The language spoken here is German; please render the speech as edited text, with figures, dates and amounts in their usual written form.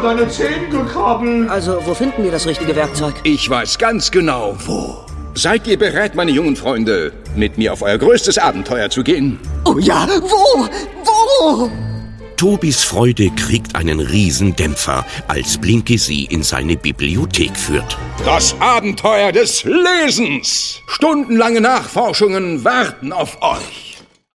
deine Zähne gekabelt. Also, wo finden wir das richtige Werkzeug? Ich weiß ganz genau, wo. Seid ihr bereit, meine jungen Freunde, mit mir auf euer größtes Abenteuer zu gehen? Oh ja, wo? Wo? Tobis Freude kriegt einen Riesendämpfer, als Blinky sie in seine Bibliothek führt. Das Abenteuer des Lesens! Stundenlange Nachforschungen warten auf euch.